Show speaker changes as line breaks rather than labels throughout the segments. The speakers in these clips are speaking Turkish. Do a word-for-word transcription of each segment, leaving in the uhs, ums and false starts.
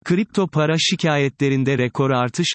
Kripto para şikayetlerinde rekor artış.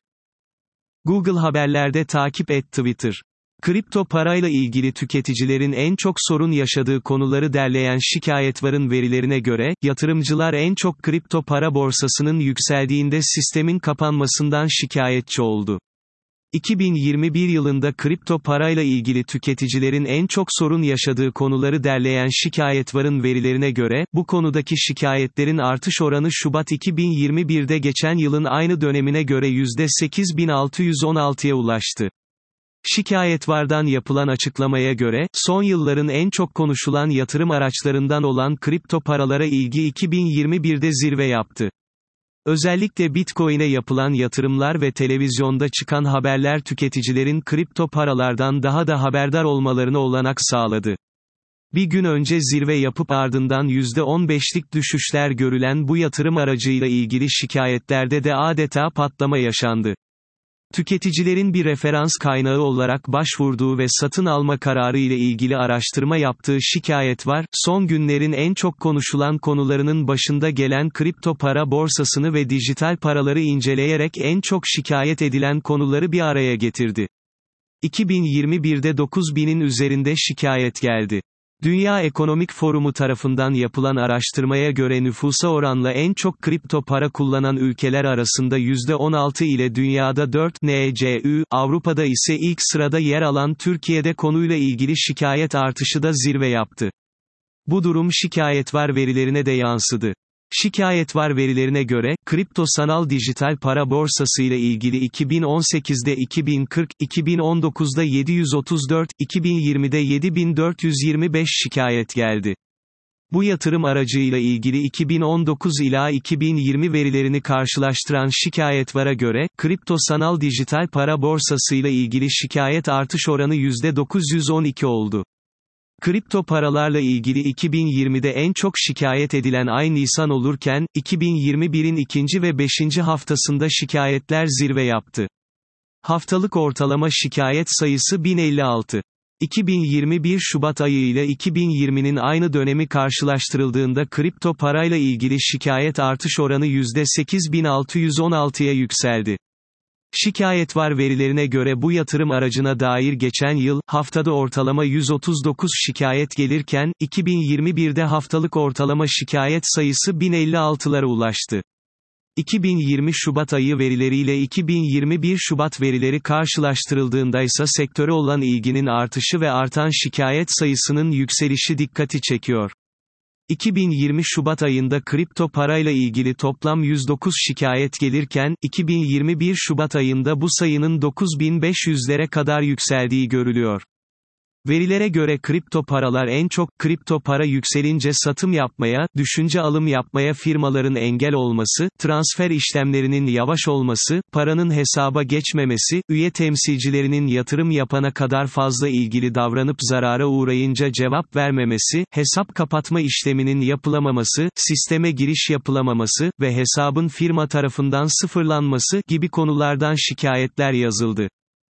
Google Haberlerde takip et Twitter. Kripto parayla ilgili tüketicilerin en çok sorun yaşadığı konuları derleyen Şikayetvar'ın verilerine göre, yatırımcılar en çok kripto para borsasının yükseldiğinde sistemin kapanmasından şikayetçi oldu. iki bin yirmi bir yılında kripto parayla ilgili tüketicilerin en çok sorun yaşadığı konuları derleyen Şikayetvar'ın verilerine göre, bu konudaki şikayetlerin artış oranı Şubat iki bin yirmi bir'de geçen yılın aynı dönemine göre yüzde sekiz bin altı yüz on altı'ya ulaştı. Şikayetvar'dan yapılan açıklamaya göre, son yılların en çok konuşulan yatırım araçlarından olan kripto paralara ilgi iki bin yirmi bir'de zirve yaptı. Özellikle Bitcoin'e yapılan yatırımlar ve televizyonda çıkan haberler tüketicilerin kripto paralardan daha da haberdar olmalarına olanak sağladı. Bir gün önce zirve yapıp ardından yüzde on beş'lik düşüşler görülen bu yatırım aracıyla ilgili şikayetlerde de adeta patlama yaşandı. Tüketicilerin bir referans kaynağı olarak başvurduğu ve satın alma kararı ile ilgili araştırma yaptığı Şikayetvar, son günlerin en çok konuşulan konularının başında gelen kripto para borsasını ve dijital paraları inceleyerek en çok şikayet edilen konuları bir araya getirdi. iki bin yirmi bir'de dokuz binin üzerinde şikayet geldi. Dünya Ekonomik Forumu tarafından yapılan araştırmaya göre nüfusa oranla en çok kripto para kullanan ülkeler arasında yüzde on altı ile dünyada dört N C Ü, Avrupa'da ise ilk sırada yer alan Türkiye'de konuyla ilgili şikayet artışı da zirve yaptı. Bu durum Şikayetvar verilerine de yansıdı. Şikayetvar verilerine göre, kripto sanal dijital para borsası ile ilgili iki bin on sekiz'de iki bin kırk, iki bin on dokuz'da yedi yüz otuz dört, iki bin yirmi'de yedi bin dört yüz yirmi beş şikayet geldi. Bu yatırım aracıyla ilgili iki bin on dokuz ila iki bin yirmi verilerini karşılaştıran Şikayetvar'a göre, kripto sanal dijital para borsası ile ilgili şikayet artış oranı yüzde dokuz yüz on iki oldu. Kripto paralarla ilgili iki bin yirmi'de en çok şikayet edilen ay Nisan olurken, iki bin yirmi bir'in ikinci ve beşinci haftasında şikayetler zirve yaptı. Haftalık ortalama şikayet sayısı bin elli altı. iki bin yirmi bir Şubat ayı ile iki bin yirmi'nin aynı dönemi karşılaştırıldığında kripto parayla ilgili şikayet artış oranı yüzde sekiz bin altı yüz on altı'ya yükseldi. Şikayetvar verilerine göre bu yatırım aracına dair geçen yıl, haftada ortalama yüz otuz dokuz şikayet gelirken, iki bin yirmi bir'de haftalık ortalama şikayet sayısı bin elli altı'lara ulaştı. iki bin yirmi Şubat ayı verileriyle iki bin yirmi bir Şubat verileri karşılaştırıldığında ise sektöre olan ilginin artışı ve artan şikayet sayısının yükselişi dikkati çekiyor. iki bin yirmi Şubat ayında kripto parayla ilgili toplam yüz dokuz şikayet gelirken, iki bin yirmi bir Şubat ayında bu sayının dokuz bin beş yüz'lere kadar yükseldiği görülüyor. Verilere göre kripto paralar en çok, kripto para yükselince satım yapmaya, düşünce alım yapmaya firmaların engel olması, transfer işlemlerinin yavaş olması, paranın hesaba geçmemesi, üye temsilcilerinin yatırım yapana kadar fazla ilgili davranıp zarara uğrayınca cevap vermemesi, hesap kapatma işleminin yapılamaması, sisteme giriş yapılamaması ve hesabın firma tarafından sıfırlanması gibi konulardan şikayetler yazıldı.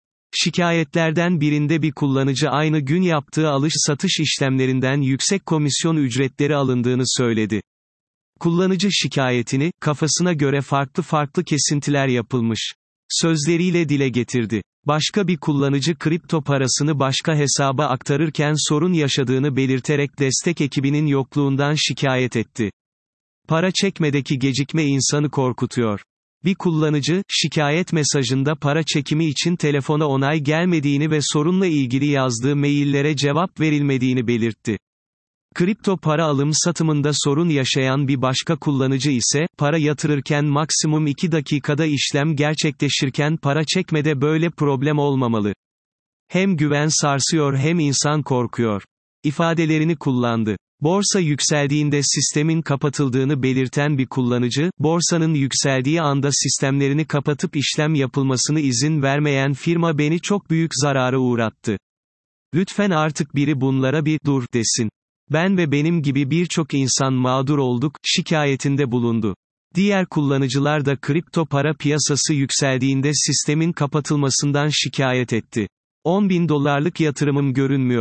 Şikayetlerden birinde bir kullanıcı aynı gün yaptığı alış-satış işlemlerinden yüksek komisyon ücretleri alındığını söyledi. Kullanıcı şikayetini, kafasına göre farklı farklı kesintiler yapılmış sözleriyle dile getirdi. Başka bir kullanıcı kripto parasını başka hesaba aktarırken sorun yaşadığını belirterek destek ekibinin yokluğundan şikayet etti. Para çekmedeki gecikme insanı korkutuyor. Bir kullanıcı, şikayet mesajında para çekimi için telefona onay gelmediğini ve sorunla ilgili yazdığı maillere cevap verilmediğini belirtti. Kripto para alım-satımında sorun yaşayan bir başka kullanıcı ise, para yatırırken maksimum iki dakikada işlem gerçekleşirken para çekmede böyle problem olmamalı. Hem güven sarsıyor hem insan korkuyor ifadelerini kullandı. Borsa yükseldiğinde sistemin kapatıldığını belirten bir kullanıcı, borsanın yükseldiği anda sistemlerini kapatıp işlem yapılmasını izin vermeyen firma beni çok büyük zarara uğrattı. Lütfen artık biri bunlara bir dur desin. Ben ve benim gibi birçok insan mağdur olduk, şikayetinde bulundu. Diğer kullanıcılar da kripto para piyasası yükseldiğinde sistemin kapatılmasından şikayet etti. on bin dolarlık yatırımım görünmüyor.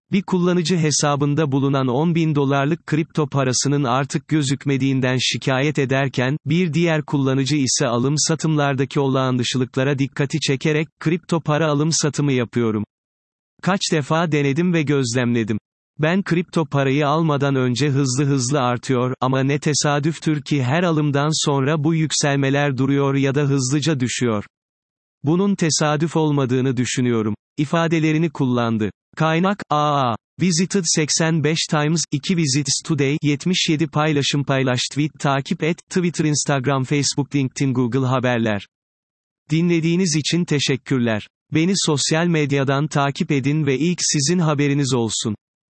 Bir kullanıcı hesabında bulunan on bin dolarlık kripto parasının artık gözükmediğinden şikayet ederken, bir diğer kullanıcı ise alım satımlardaki olağan dışılıklara dikkati çekerek, kripto para alım satımı yapıyorum. Kaç defa denedim ve gözlemledim. Ben kripto parayı almadan önce hızlı hızlı artıyor, ama ne tesadüftür ki her alımdan sonra bu yükselmeler duruyor ya da hızlıca düşüyor. Bunun tesadüf olmadığını düşünüyorum. İfadelerini kullandı. Kaynak, A A. Visited seksen beş times, iki Visits Today, yetmiş yedi paylaşım paylaş tweet takip et, Twitter Instagram Facebook LinkedIn Google Haberler. Dinlediğiniz için teşekkürler. Beni sosyal medyadan takip edin ve ilk sizin haberiniz olsun.